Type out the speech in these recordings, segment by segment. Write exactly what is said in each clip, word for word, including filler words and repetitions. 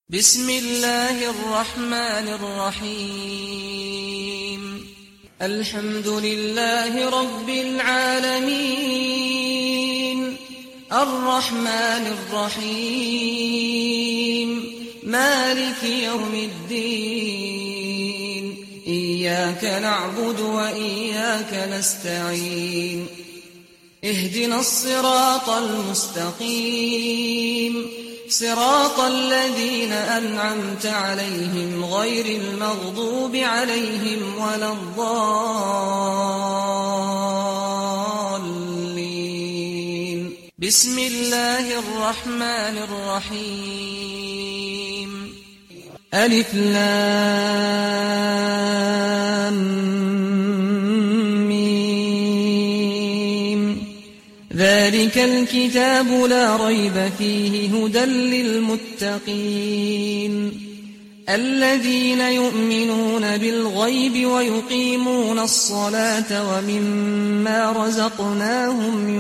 بسم الله الرحمن الرحيم الحمد لله رب العالمين الرحمن الرحيم مالك يوم الدين إياك نعبد وإياك نستعين اهدنا الصراط المستقيم صراط الذين أنعمت عليهم غير المغضوب عليهم ولا الضالين بسم الله الرحمن الرحيم ألف لام ذلك الكتاب لا ريب فيه هدى للمتقين الذين يؤمنون بالغيب ويقيمون الصلاة ومما رزقناهم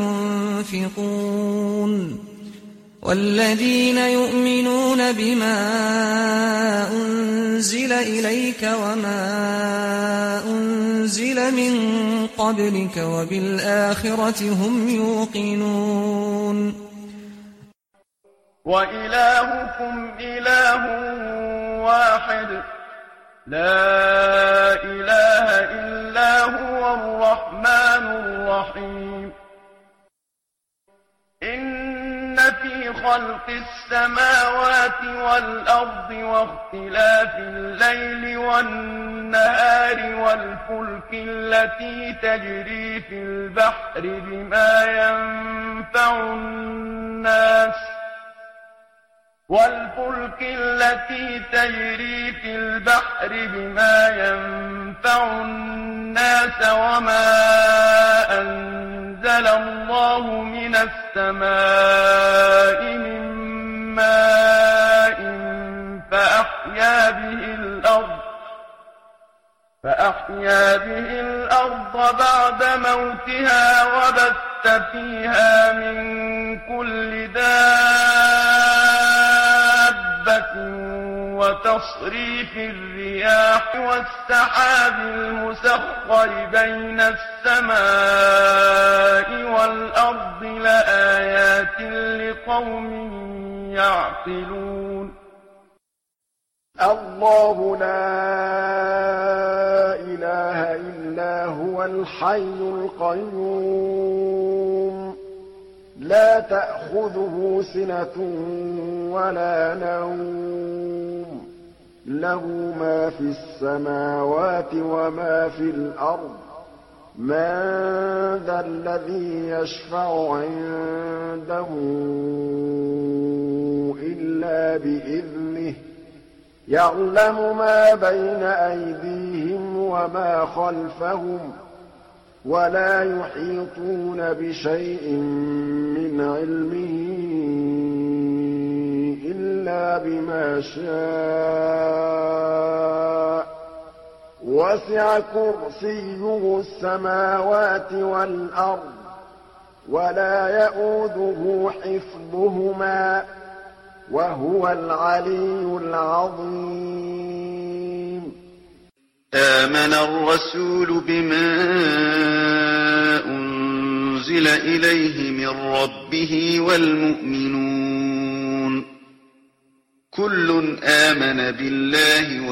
ينفقون والذين يؤمنون بما أنزل إليك وما أنزل من قبلك وبالآخرة هم يوقنون وإلهكم إله واحد لا إله إلا هو الرحمن الرحيم إن في خلق السماوات والأرض واختلاف الليل والنهار والفلك التي تجري في البحر بما ينفع الناس والفلك التي تجري في البحر بما ينفع الناس وما أنزل الله من السماء من ماء فأحيا به الأرض فأحيا به الأرض بعد موتها وبث فيها من كل دابة وتصريف الرياح والسحاب المسخر بين السماء والأرض لآيات لقوم يعقلون الله لا إله إلا هو الحي القيوم لا تأخذه سنة ولا نوم له ما في السماوات وما في الأرض من ذا الذي يشفع عنده إلا بإذنه يعلم ما بين أيديهم وما خلفهم ولا يحيطون بشيء من علمه إلا بما شاء وسع كرسيه السماوات والأرض ولا يئوده حفظهما وهو العلي العظيم آمن الرسول بما أنزل إليه من ربه والمؤمنون كل آمن بالله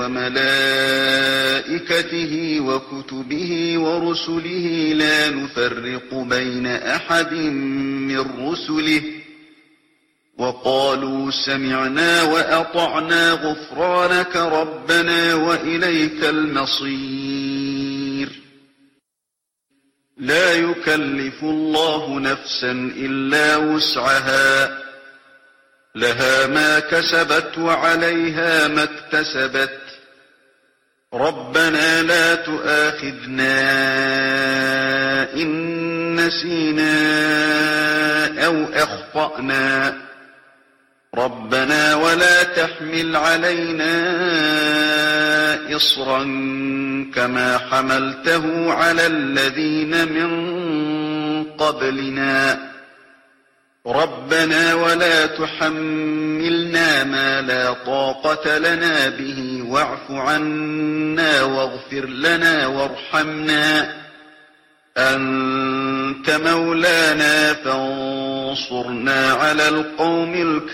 وملائكته وكتبه ورسله لا نفرق بين أحد من رسله وقالوا سمعنا وأطعنا غفرانك ربنا وإليك المصير لا يكلف الله نفسا إلا وسعها لها ما كسبت وعليها ما اكتسبت ربنا لا تؤاخذنا إن نسينا أو أخطأنا ربنا ولا تحمل علينا إصرا كما حملته على الذين من قبلنا ربنا ولا تحملنا ما لا طاقة لنا به واعف عنا واغفر لنا وارحمنا أنت مولانا فانصرنا على القوم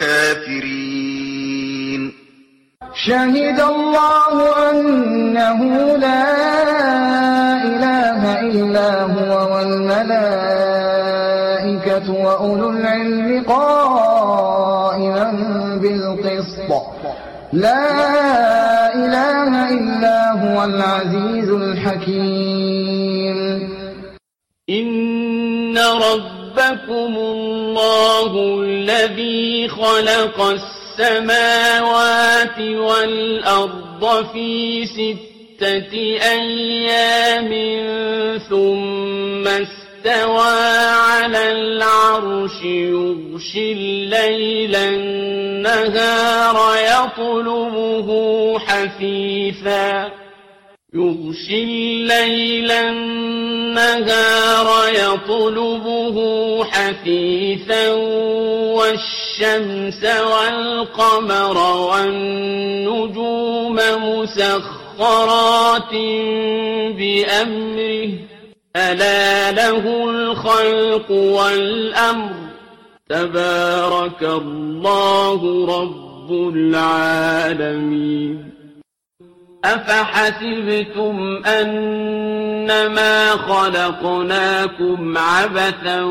الكافرين. شهد الله أنه لا إله إلا هو والملائكة وأولو العلم قائما بالقسط لا إله إلا هو العزيز الحكيم. إن ربكم الله الذي خلق السماوات والأرض في ستة أيام ثم استوى على العرش يغشي الليل النهار يطلبه حثيثا يغشي الليل النهار يطلبه حثيثا والشمس والقمر والنجوم مسخرات بأمره ألا له الخلق والأمر تبارك الله رب العالمين. أفحسبتم أنما خلقناكم عبثا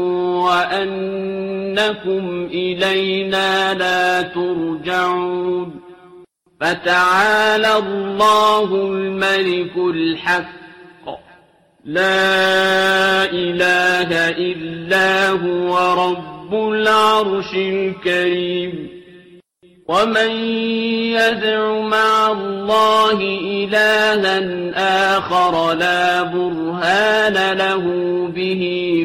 وأنكم إلينا لا ترجعون فتعالى الله الملك الحق لا إله إلا هو رب العرش الكريم. ومن يدع مع الله إلها آخر لا برهان له به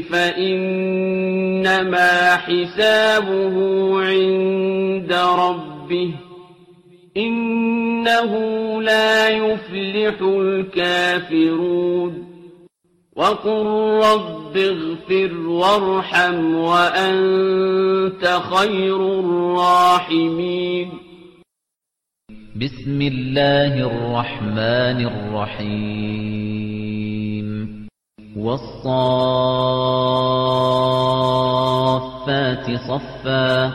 فإنما حسابه عند ربه إنه لا يفلح الكافرون. وقل رب اغفر وارحم وأنت خير الراحمين. بسم الله الرحمن الرحيم. والصافات صفا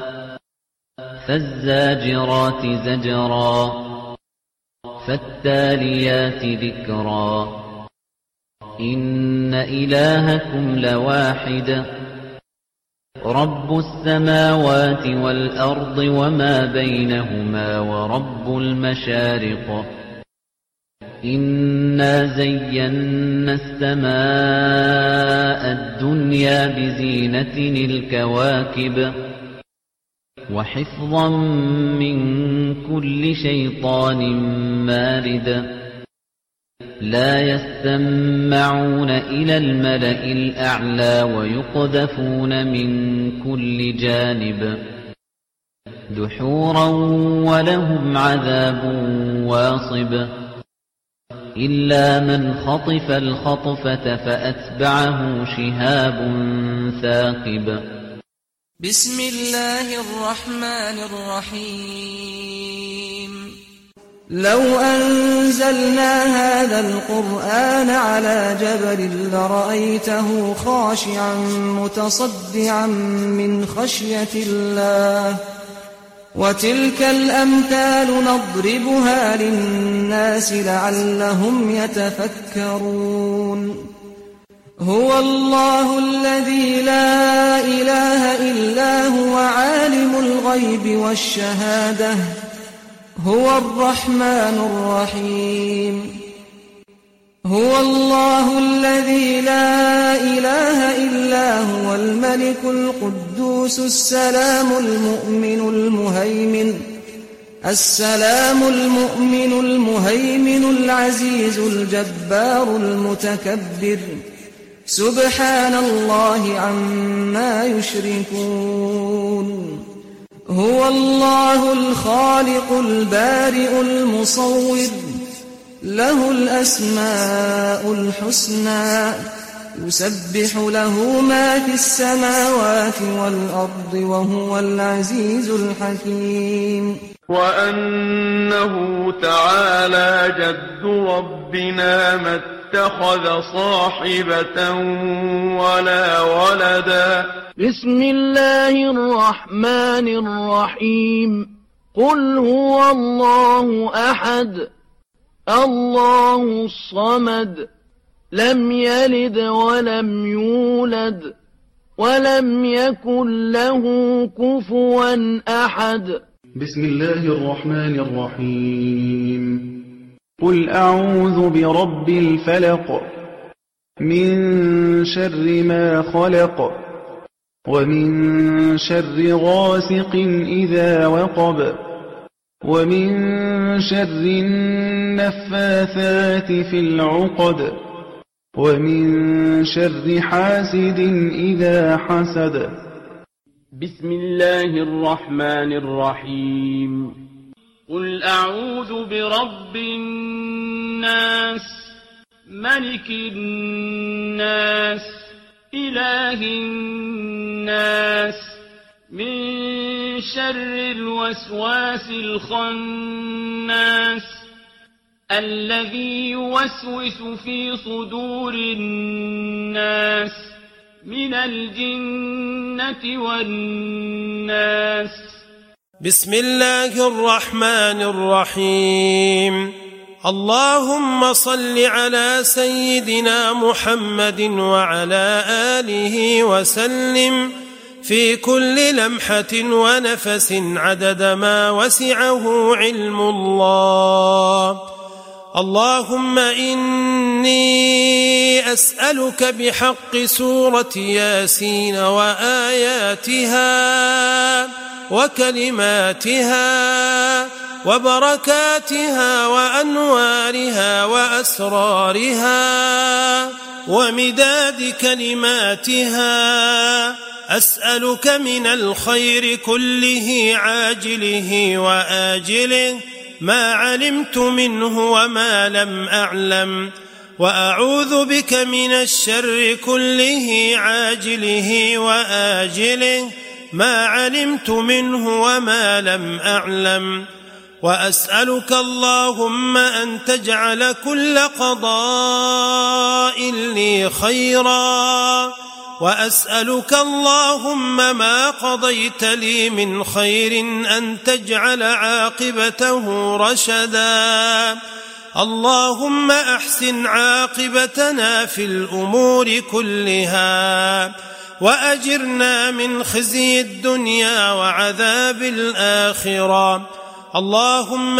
فالزاجرات زجرا فالتاليات ذكرا إن إلهكم لواحد رب السماوات والأرض وما بينهما ورب المشارق إنا زينا السماء الدنيا بزينة الكواكب وحفظا من كل شيطان مارد لا يستمعون إلى الملأ الأعلى ويقذفون من كل جانب دحورا ولهم عذاب واصب إلا من خطف الخطفة فأتبعه شهاب ثاقب. بسم الله الرحمن الرحيم. لو أنزلنا هذا القرآن على جبل لرأيته خاشعا متصدعا من خشية الله وتلك الأمثال نضربها للناس لعلهم يتفكرون. هو الله الذي لا إله إلا هو عالم الغيب والشهادة هو الرحمن الرحيم. هو الله الذي لا إله إلا هو الملك القدوس السلام المؤمن المهيمن السلام المؤمن المهيمن العزيز الجبار المتكبر سبحان الله عما يشركون. هو الله الخالق البارئ المصور له الأسماء الحسنى يسبح له ما في السماوات والأرض وهو العزيز الحكيم وأنه تعالى جد ربنا ما اتخذ صاحبة ولا ولدا. بسم الله الرحمن الرحيم. قل هو الله أحد الله الصمد لم يلد ولم يولد ولم يكن له كفوا أحد. بسم الله الرحمن الرحيم. قل أعوذ برب الفلق من شر ما خلق ومن شر غاسق إذا وقب ومن شر النفاثات في العقد ومن شر حاسد إذا حسد. بسم الله الرحمن الرحيم. قل أعوذ برب الناس ملك الناس إله الناس من شر الوسواس الخناس الذي يوسوس في صدور الناس من الجنة والناس. بسم الله الرحمن الرحيم. اللهم صل على سيدنا محمد وعلى آله وسلم في كل لمحة ونفس عدد ما وسعه علم الله. اللهم إني أسألك بحق سورة ياسين وآياتها وكلماتها وبركاتها وأنوارها وأسرارها ومداد كلماتها، أسألك من الخير كله عاجله وآجله ما علمت منه وما لم أعلم، وأعوذ بك من الشر كله عاجله وآجله ما علمت منه وما لم أعلم، وأسألك اللهم أن تجعل كل قضاء لي خيرا، وأسألك اللهم ما قضيت لي من خير أن تجعل عاقبته رشدا. اللهم أحسن عاقبتنا في الأمور كلها، وأجرنا من خزي الدنيا وعذاب الآخرة. اللهم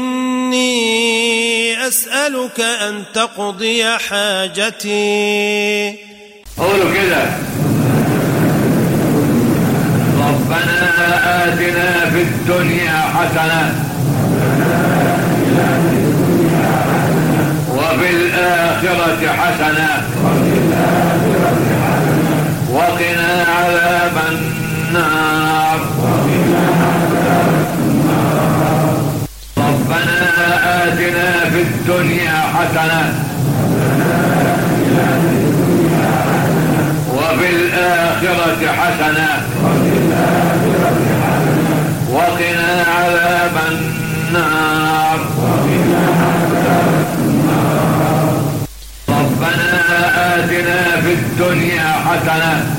إني أسألك أن تقضي حاجتي. قولوا كده: ربنا آتنا في الدنيا حسنة وفي الآخرة حسنة وقنا عذاب النار. ربنا آتنا في الدنيا حسنة وفي الآخرة حسنة وقنا عذاب النار. ربنا آتنا في الدنيا حسنة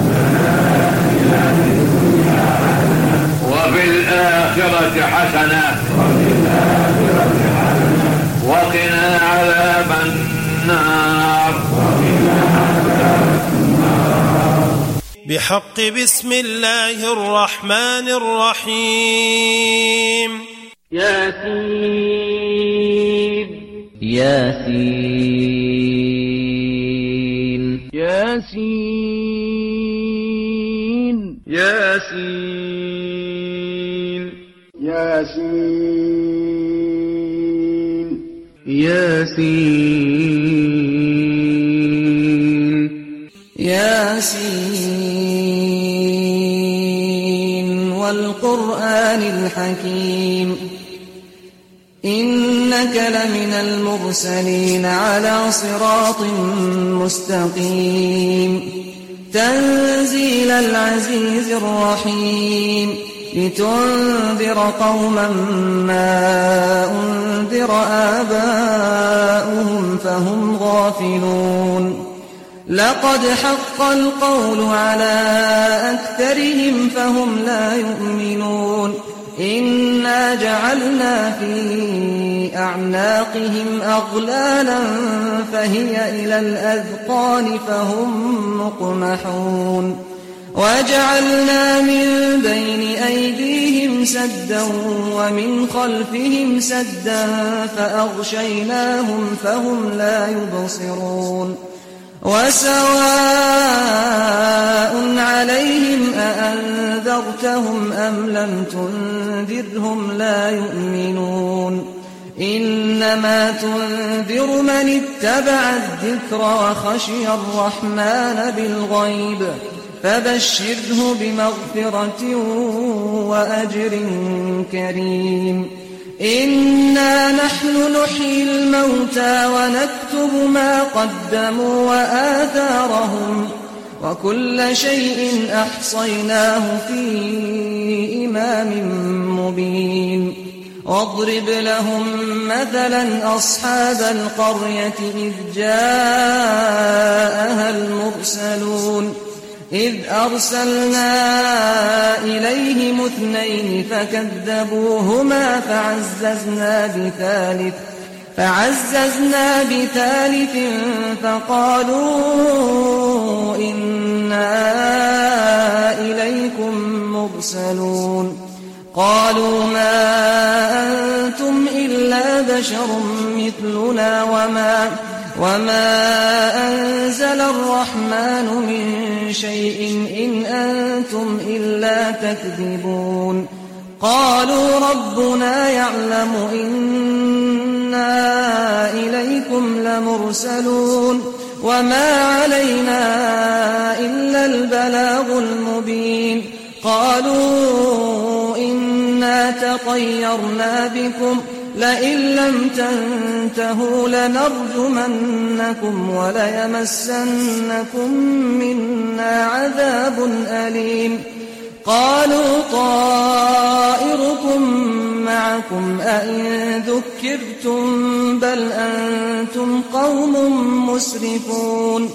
وفي الآخرة حسنة وقنا عذاب النار. بحق بسم الله الرحمن الرحيم. ياسين ياسين ياسين ياسين ياسين ياسين والقرآن الحكيم. إنك إنك لمن المرسلين على صراط مستقيم تنزيل العزيز الرحيم لتنذر قوما ما أنذر آباؤهم فهم غافلون لقد حق القول على أكثرهم فهم لا يؤمنون إنا جعلنا في أعناقهم أغلالا فهي إلى الأذقان فهم مقمحون وجعلنا من بين أيديهم سدا ومن خلفهم سدا فأغشيناهم فهم لا يبصرون وسواء عليهم أأنذرتهم أم لم تنذرهم لا يؤمنون إنما تنذر من اتبع الذكر وخشي الرحمن بالغيب فبشره بمغفرة وأجر كريم إنا نحن نحيي الموتى ونكتب ما قدموا وآثارهم وكل شيء أحصيناه في إمام مبين واضرب لهم مثلا أصحاب القرية إذ جاءها المرسلون إذ أرسلنا إليهم اثنين فكذبوهما فعززنا بثالث فعززنا بثالث فقالوا إنا إليكم مرسلون قالوا ما أنتم إلا بشر مثلنا وما وما أنزل الرحمن من شيء إن أنتم إلا تكذبون قالوا ربنا يعلم إنا إليكم لمرسلون وما علينا إلا البلاغ المبين قالوا إنا تطيرنا بكم لئن لم تنتهوا لنرجمنكم وليمسنكم منا عذاب أليم قالوا طائركم معكم أئن ذكرتم بل أنتم قوم مسرفون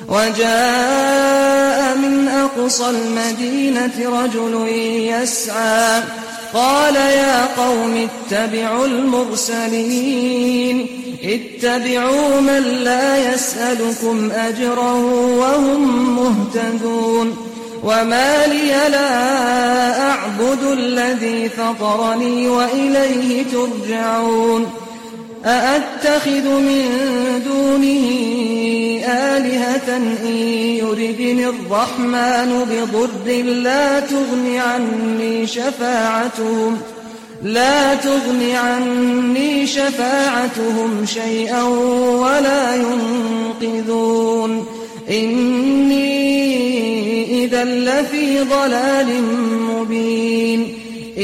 وجاء من أقصى المدينة رجل يسعى قال يا قوم اتبعوا المرسلين اتبعوا من لا يسألكم أجرا وهم مهتدون وما لي لا أعبد الذي فطرني وإليه ترجعون أأتخذ من دونه آلهة إن يردني الرحمن بضر لا تغن عني شفاعتهم لا تغن عني شفاعتهم شيئا ولا ينقذون إني إذا لفي ضلال مبين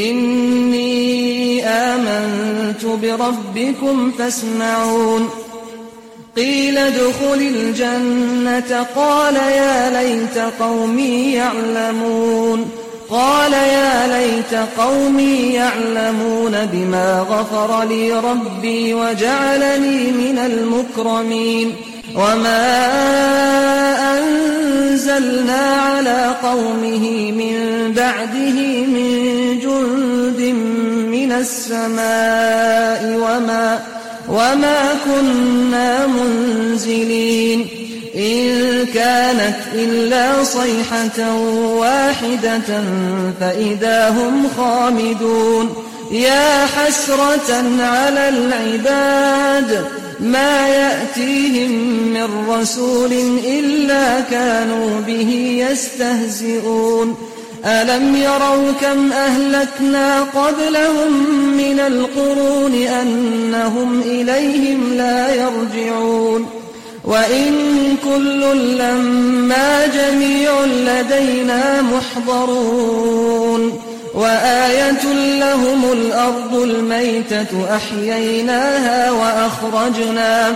إني آمنت بربكم فاسمعون قيل ادخل الجنة قال يا ليت قومي يعلمون قال يا ليت قومي يعلمون بما غفر لي ربي وجعلني من المكرمين وما أنزلنا على قومه من بعده من جند من السماء وما وما كنا منزلين إن كانت إلا صيحة واحدة فإذا هم خامدون يا حسرة على العباد ما يأتيهم من رسول إلا كانوا به يستهزئون ألم يروا كم أهلكنا قبلهم من القرون أنهم إليهم لا يرجعون وإن كل لما جميع لدينا محضرون وآية لهم الأرض الميتة أحييناها وأخرجنا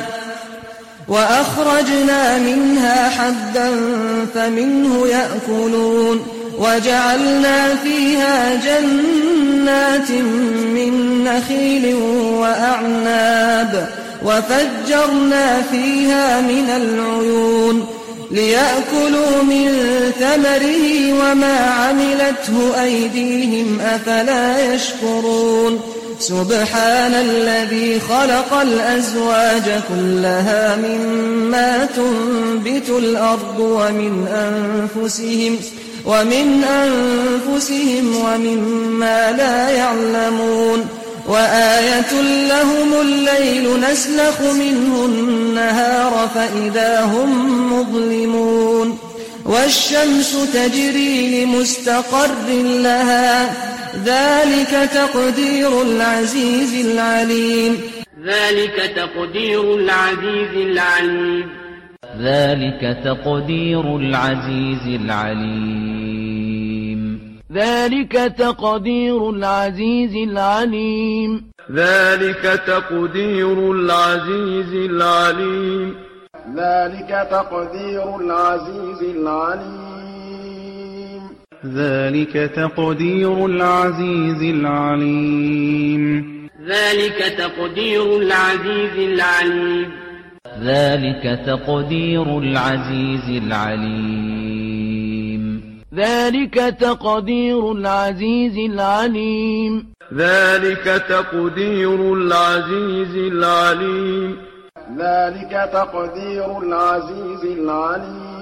وأخرجنا منها حبا فمنه يأكلون وجعلنا فيها جنات من نخيل وأعناب وفجرنا فيها من العيون ليأكلوا من ثمره وما عملته أيديهم أفلا يشكرون سبحان الذي خلق الأزواج كلها مما تنبت الأرض ومن أنفسهم ومن أنفسهم ومما لا يعلمون وآية لهم الليل نسلخ منه النهار فإذا هم مظلمون والشمس تجري لمستقر لها ذلك تقدير العزيز العليم ذلك تقدير العزيز العليم ذلك تقدير العزيز العليم ذلك تقدير العزيز العليم ذلك تقدير العزيز العليم ذلك تقدير العزيز العليم ذلك تقدير العزيز العليم ذلك تقدير العزيز العليم ذلك تقدير العزيز العليم ذلك تقدير العزيز العليم ذلك تقدير العزيز العليم ذلك تقدير العزيز العليم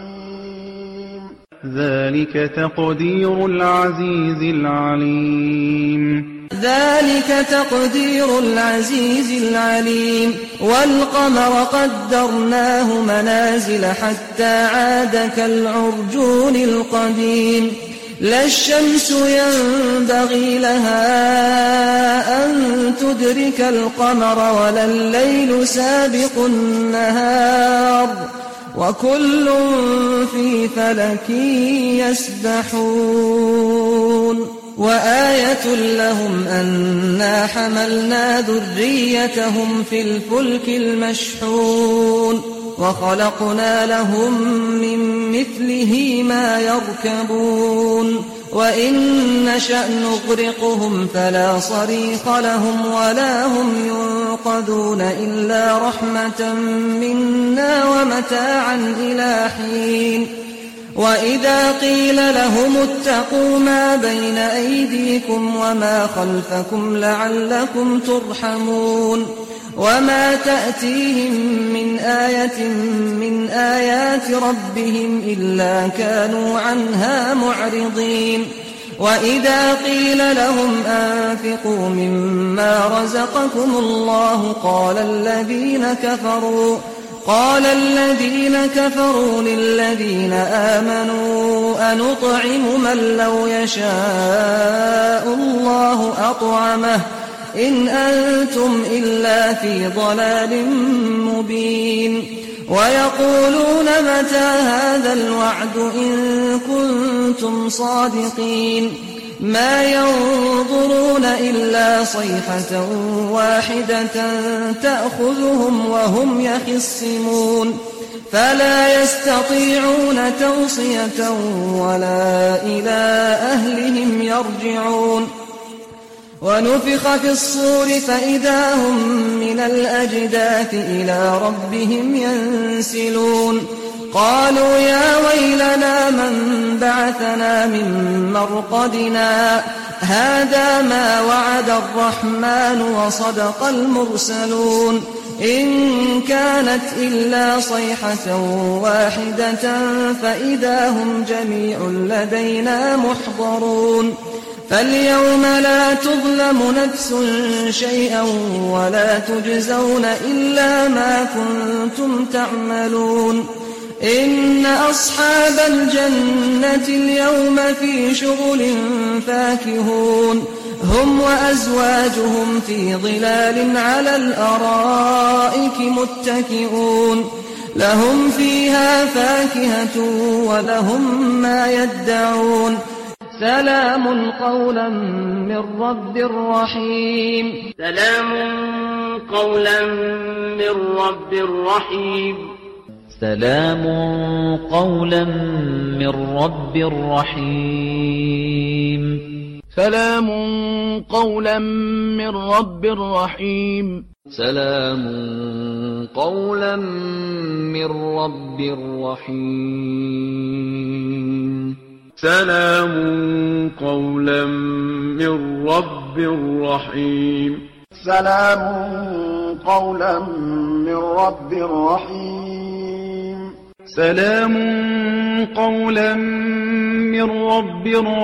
ذلك تقدير العزيز العليم ذلك تقدير العزيز العليم والقمر قدرناه منازل حتى عاد كالعرجون القديم لا الشمس ينبغي لها أن تدرك القمر ولا الليل سابق النهار وكل في فلك يسبحون وآية لهم أنا حملنا ذريتهم في الفلك المشحون وخلقنا لهم من مثله ما يركبون وإن نشأ نغرقهم فلا صريخ لهم ولا هم ينقذون إلا رحمة منا ومتاعا إلى حين وإذا قيل لهم اتقوا ما بين أيديكم وما خلفكم لعلكم ترحمون وما تأتيهم من آية من آيات ربهم إلا كانوا عنها معرضين وإذا قيل لهم أنفقوا مما رزقكم الله قال الذين كفروا قال الذين كفروا للذين آمنوا أنطعم من لو يشاء الله أطعمه إن أنتم إلا في ضلال مبين ويقولون متى هذا الوعد إن كنتم صادقين ما ينظرون إلا صيحة واحدة تأخذهم وهم يخصمون فلا يستطيعون توصية ولا إلى أهلهم يرجعون ونفخ في الصور فإذا هم من الأجداث إلى ربهم ينسلون قالوا يا ويلنا من بعثنا من مرقدنا هذا ما وعد الرحمن وصدق المرسلون إن كانت إلا صيحة واحدة فإذا هم جميع لدينا محضرون فاليوم لا تظلم نفس شيئا ولا تجزون إلا ما كنتم تعملون إن أصحاب الجنة اليوم في شغل فاكهون هم وأزواجهم في ظلال على الأرائك متكئون لهم فيها فاكهة ولهم ما يدعون سلام قولا من رب رحيم سلام قولا من رب رحيم سلام قولا من رب رحيم سلام قولا من رب رحيم سلام قولا من رب رحيم سلام قولا من رب رحيم سلام قولا من رب رحيم سلام قولا من رب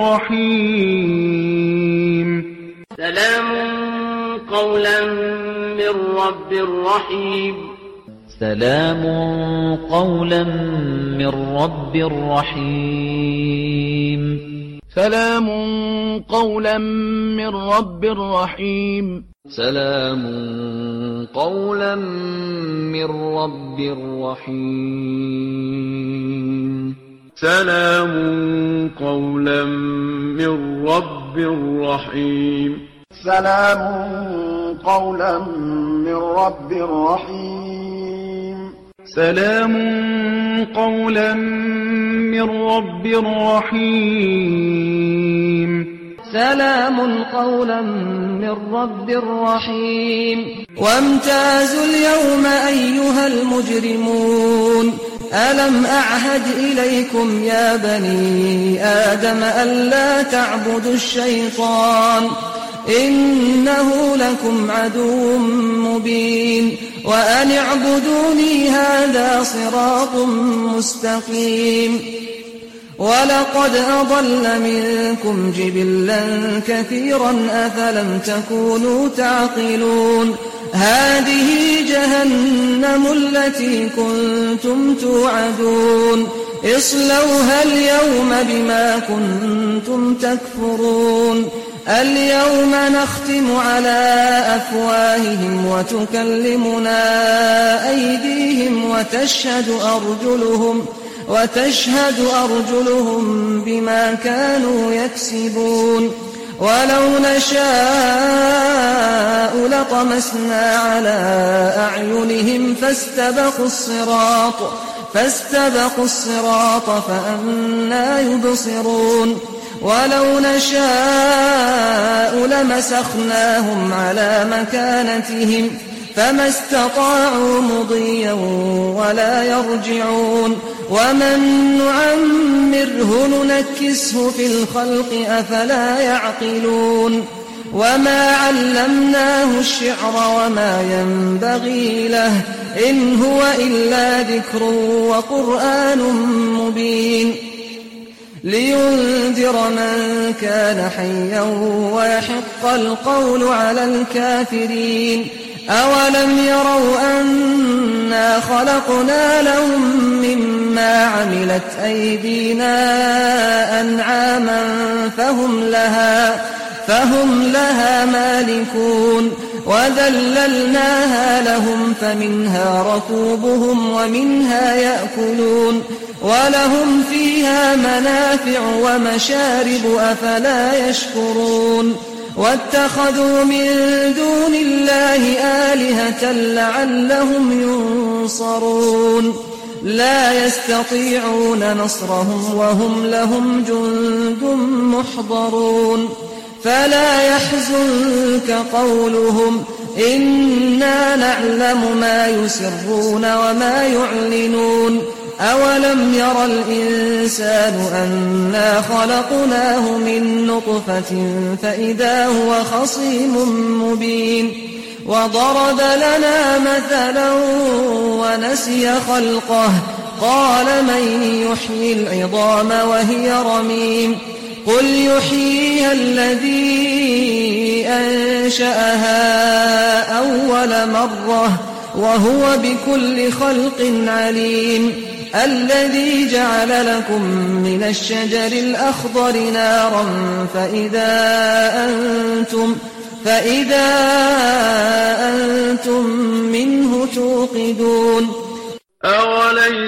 رحيم سلام قولا من رب رحيم سلام قولا من رب رحيم سلام قولا من رب رحيم سلام قولا من رب رحيم سلام قولا من رب رحيم سلام قولا من رب رحيم سلام قولا من رب رحيم سلام قولا من رب رحيم وامتازوا اليوم أيها المجرمون ألم أعهد إليكم يا بني آدم ألا تعبدوا الشيطان إنه لكم عدو مبين وأن اعبدوني هذا صراط مستقيم ولقد أضل منكم جبلا كثيرا أفلم تكونوا تعقلون هذه جهنم التي كنتم توعدون اصلوها اليوم بما كنتم تكفرون اليوم نختم على أفواههم وتكلمنا أيديهم وتشهد أرجلهم وتشهد أرجلهم بما كانوا يكسبون ولو نشاء لطمسنا على أعينهم فاستبقوا الصراط فاستبقوا الصراط فأنى يبصرون ولو نشاء لمسخناهم على مكانتهم فما استطاعوا مضيا ولا يرجعون ومن نعمره ننكسه في الخلق أفلا يعقلون وما علمناه الشعر وما ينبغي له إن هو إلا ذكر وقرآن مبين لينذر من كان حيا ويحق القول على الكافرين أولم يروا أنا خلقنا لهم مما عملت أيدينا أنعاما فهم لها فهم لها مالكون وذللناها لهم فمنها ركوبهم ومنها يأكلون ولهم فيها منافع ومشارب أفلا يشكرون واتخذوا من دون الله آلهة لعلهم ينصرون لا يستطيعون نصرهم وهم لهم جند محضرون فلا يحزنك قولهم إنا نعلم ما يسرون وما يعلنون أولم ير الإنسان أنا خلقناه من نطفة فإذا هو خصيم مبين وضرب لنا مثلا ونسي خلقه قال من يحيي العظام وهي رميم قل يحييها الذي أنشأها أول مرة وهو بكل خلق عليم الذي جعل لكم من الشجر الأخضر نارا فإذا أنتم فإذا أنتم منه توقدون أوليس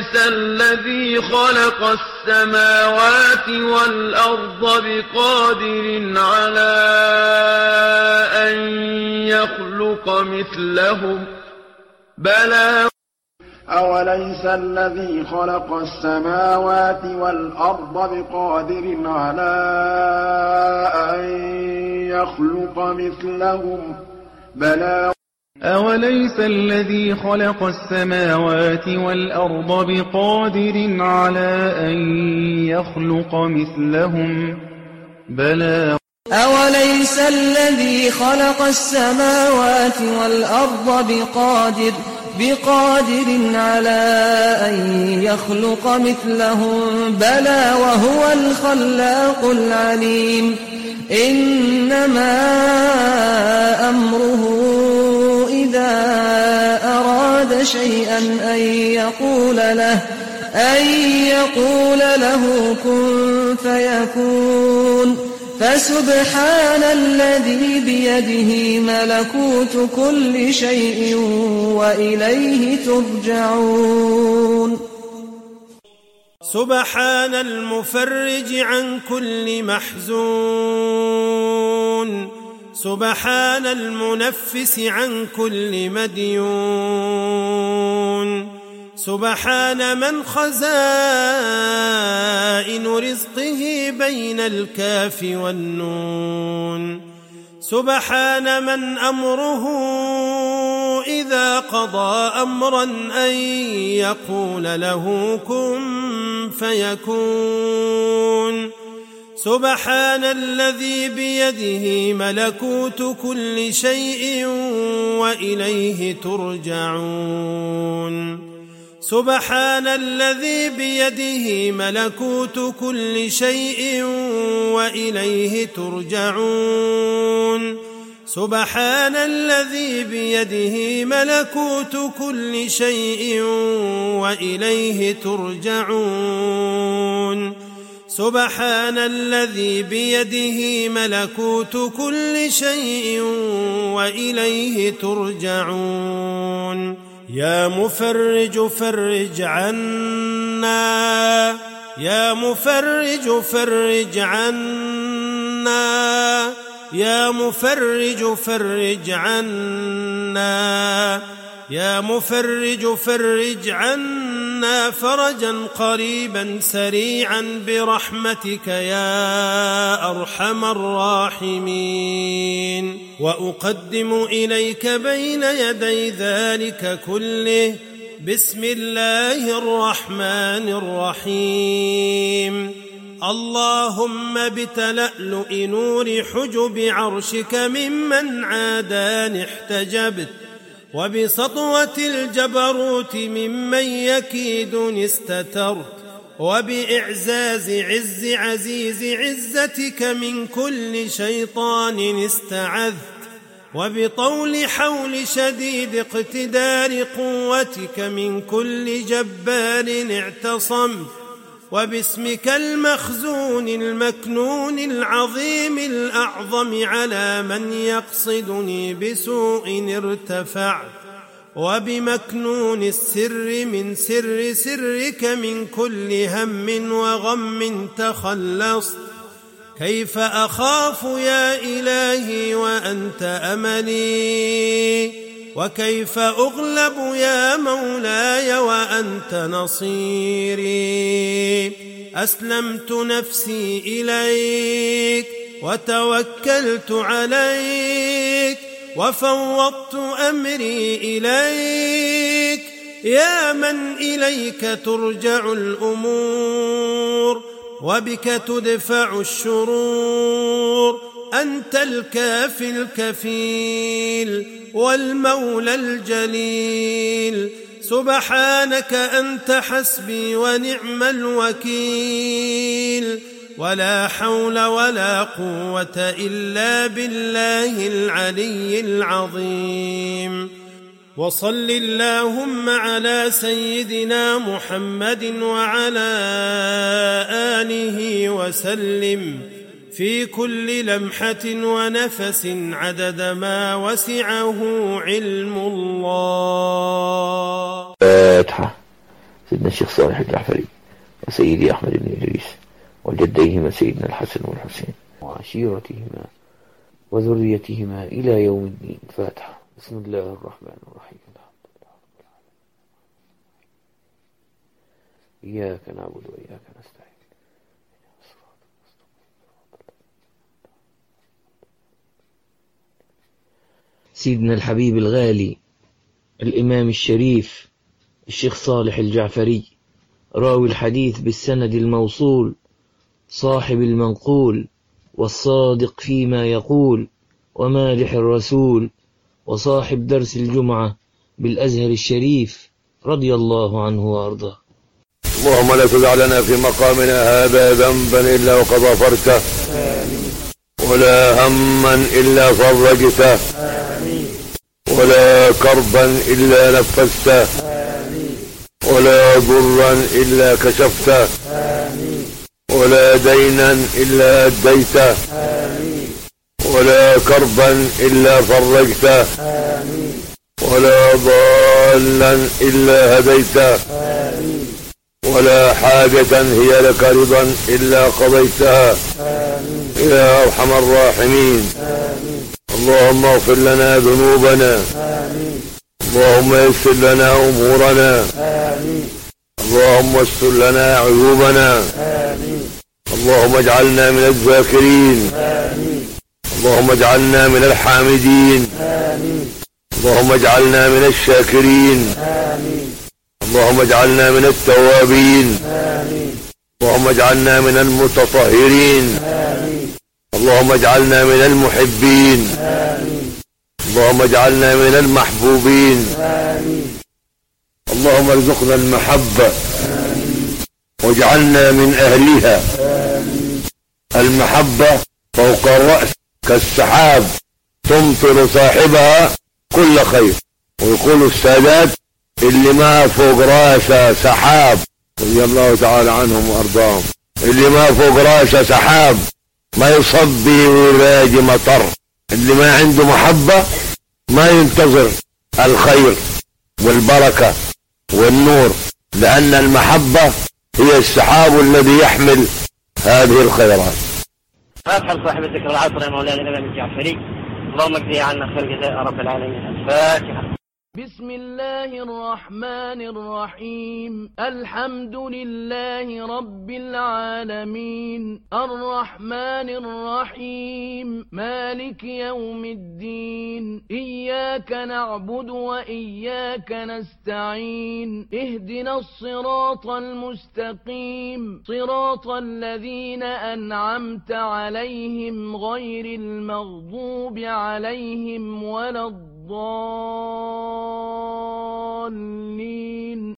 أوليس الذي خلق السماوات والأرض بقادر على أن يخلق مثلهم بلى أوليس الذي خلق السماوات والأرض بقادر على أن يخلق مثلهم بلى أوليس الذي خلق السماوات والأرض بقادر على أن يخلق مثلهم بلى أوليس الذي خلق السماوات والأرض بقادر بقادر على أن يخلق مثلهم بلى وهو الخلاق العليم إنما أمره إذا أراد شيئا أن يقول له أن يقول له كن فيكون فسبحان الذي بيده ملكوت كل شيء وإليه ترجعون سبحان المفرج عن كل محزون سبحان المنفس عن كل مديون سبحان من خزائن رزقه بين الكاف والنون سبحان من أمره إذا قضى أمرا أن يقول له كن فيكون سبحان الذي بيده ملكوت كل شيء وإليه ترجعون سبحان الذي بيده ملكوت كل شيء وإليه ترجعون سبحان الذي بيده ملكوت كل شيء وإليه ترجعون سبحان الذي بيده ملكوت كل شيء وإليه ترجعون يا مفرج فرج عنا يا مفرج فرج عنا يا مفرج فرج عنا يا مفرج فرج عنا فرجا قريبا سريعا برحمتك يا أرحم الراحمين وأقدم إليك بين يدي ذلك كله بسم الله الرحمن الرحيم اللهم بتلألؤ نور حجب عرشك ممن عاداني احتجبت وبسطوة الجبروت ممن يكيدني استترت وبإعزاز عز عزيز عزتك من كل شيطان استعذت وبطول حول شديد اقتدار قوتك من كل جبار اعتصمت وباسمك المخزون المكنون العظيم الأعظم على من يقصدني بسوء ارتفعت وبمكنون السر من سر سرك من كل هم وغم تخلصت كيف أخاف يا إلهي وأنت أملي وكيف أغلب يا مولاي وأنت نصيري أسلمت نفسي إليك وتوكلت عليك وفوضت أمري إليك يا من إليك ترجع الأمور وبك تدفع الشرور أنت الكافي الكفيل والمولى الجليل سبحانك أنت حسبي ونعم الوكيل ولا حول ولا قوة إلا بالله العلي العظيم وصل اللهم على سيدنا محمد وعلى آله وسلم في كل لمحة ونفس عدد ما وسعه علم الله. فاتحة. سيدنا الشيخ صالح الجعفري وسيدي أحمد بن إدريس وجديهما سيدنا الحسن والحسين وعشيرتهما وذريتهما إلى يوم الدين. فاتحة. بسم الله الرحمن الرحيم. إياك نعبد وإياك نستعين. سيدنا الحبيب الغالي الإمام الشريف الشيخ صالح الجعفري راوي الحديث بالسند الموصول صاحب المنقول والصادق فيما يقول ومادح الرسول وصاحب درس الجمعة بالأزهر الشريف رضي الله عنه وأرضاه. اللهم لا تدع لنا في مقامنا هذا ذنبا إلا وقد غفرته ولا هما إلا فرجته ولا كربا إلا نفسته ولا ضرا إلا كشفته ولا دينا إلا أديته ولا كربا إلا فرجته ولا ضالا إلا هديته ولا حاجة هي لك رضا إلا قضيتها يا أرحم الراحمين. اللهم اغفر لنا ذنوبنا اللهم يسر لنا أمورنا اللهم استر لنا عيوبنا اللهم اجعلنا من الذاكرين اللهم اجعلنا من الحامدين اللهم اجعلنا من الشاكرين اللهم اجعلنا من التوابين اللهم اجعلنا من المتطهرين اللهم اجعلنا من المحبين اللهم اجعلنا من المحبوبين اللهم ارزقنا المحبة واجعلنا من أهلها. المحبة فوق الرأس كالسحاب تمطر صاحبها كل خير. ويقول السادات اللي ما فوق راسه سحاب رضي الله تعالى عنهم وأرضاهم اللي ما فوق راسه سحاب ما يصبي ويراجي مطر. اللي ما عنده محبة ما ينتظر الخير والبركة والنور لأن المحبة هي السحاب الذي يحمل هذه الخيرات. فاتحة صاحب الذكر العصر يا مولانا الإمام الجعفري اللهم اجزي عنا خير جزاء رب العالمين. الفاتحة. بسم الله الرحمن الرحيم الحمد لله رب العالمين الرحمن الرحيم مالك يوم الدين إياك نعبد وإياك نستعين اهدنا الصراط المستقيم صراط الذين أنعمت عليهم غير المغضوب عليهم ولا الضالين